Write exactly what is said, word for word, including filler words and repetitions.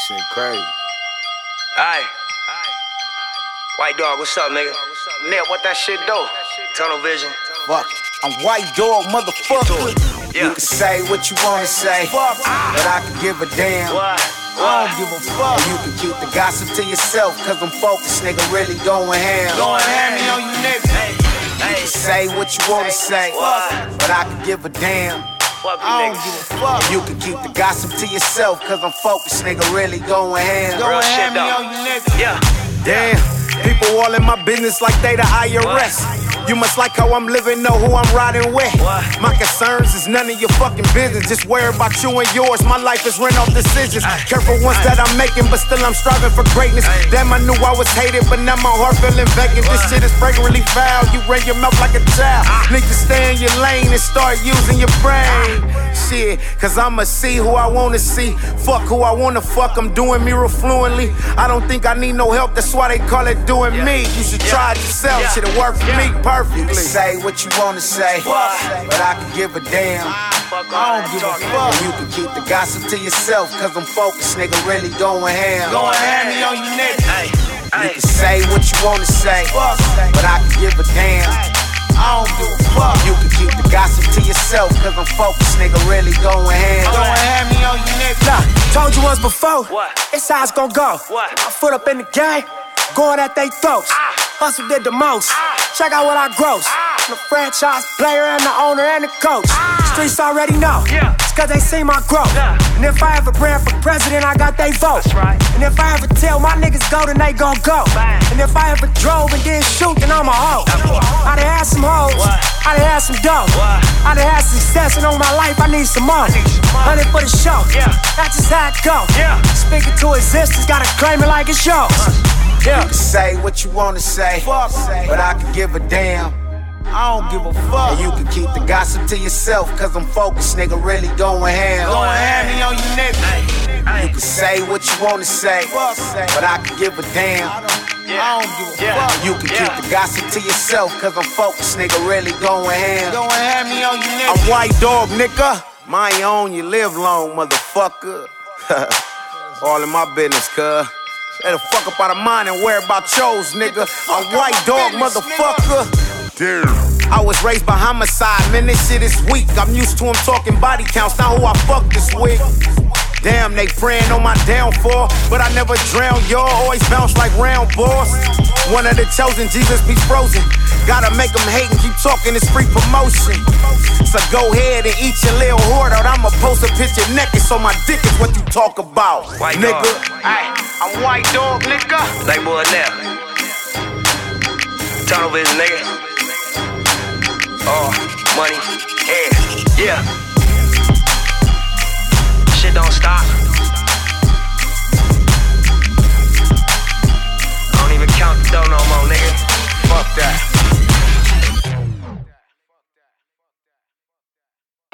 Shit crazy. Aye. White dog, what's up, nigga? Nip, what that shit do? Tunnel vision. Fuck. I'm white dog, motherfucker. Yeah. You can say what you wanna say, Fuck. but I can give a damn. What? I don't give a fuck. You can keep the gossip to yourself, cause I'm focused, nigga, really going ham. Going hammy on you niggas. Hey, hey. Say what you wanna say, What? but I can give a damn. Fuck you I don't niggas. give a fuck. You can keep the gossip to yourself, cause I'm focused, nigga, really going ham. Real shit, hammy though. on you niggas. Yeah. Damn, people all in my business like they the I R S. You must like how I'm living, know who I'm riding with. What? My concerns is none of your fucking business. Just worry about you and yours. My life is rent off decisions. Ay. Careful ones Ay. that I'm making, but still I'm striving for greatness. Ay. Damn, I knew I was hated, but now my heart feeling vacant. This What? shit is fragrantly foul. You run your mouth like a child. Ah. Need to stay in your lane and start using your brain. Shit, cause I'ma see who I wanna see. Fuck who I wanna fuck. I'm doing mirror fluently. I don't think I need no help. That's why they call it doing Yeah. me. You should Yeah. try it yourself. Yeah. Shit'll work for Yeah. me perfectly. You can say what you wanna say, What? but I can give a damn. Fuck all I that don't give a talking. fuck. You can keep the gossip to yourself, cause I'm focused, nigga, really going ham. Going hammy on you niggas. Hey, You hey. can say what you wanna say, but I can give a damn. I don't give a fuck. You can keep the gossip to yourself, cause I'm focused, nigga, really going ham. Going hammy on you niggas. Nah, told you once before. What? It's how it's gon' go. What? My foot up in the game, going at they throats. Ah. Hustle did the most. Ah. Check out what I gross. Ah. I'm the franchise player and the owner and the coach. Ah. Streets already know. Yeah. It's cause they see my growth. Yeah. And if I ever ran for president, I got they vote. That's right. And if I ever tell my niggas go, then they gon' go. Bang. And if I ever drove and didn't shoot, then I'm a hoe. That boy. I done had some hoes. What? I done had some dough. What? I done had success, and on my life, I need some more. need some more. Hundred for the show. Yeah. That's just how it go. Yeah. Speaking to existence, gotta claim it like it's yours. Yeah. You can say what you wanna say, but I can give a damn. I don't give a fuck. And you can keep the gossip to yourself, cause I'm focused, nigga, really going ham. Going hammy on you niggas. Hey, You hey. can say what you wanna say, but I can give a damn. Yeah. I don't give a Yeah. fuck. You can Yeah. keep the gossip to yourself, cause I'm focused, nigga, really going ham. Going hammy on you niggas. I'm white dog, nigga. Mind your own, you live long, motherfucker. All in my business, cuz. Let the fuck up out of mine and worry about yours, nigga. I'm white dog, motherfucker. Damn. I was raised by homicide, man, this shit is weak. I'm used to him talking body counts, not who I fuck this with. Damn, they praying on my downfall, but I never drown. Y'all always bounce like round balls. One of the chosen, Jesus be frozen. Gotta make them hate and keep talking, it's free promotion. So go ahead and eat your little hoard out. I'ma post a picture naked, so my dick is what you talk about, White nigga. dog. Ay, I'm white dog, nigga. Like boy now. Tunnel vision, nigga. Oh, money, yeah, yeah. Shit don't stop. I don't even count the dough no more, nigga. Fuck that.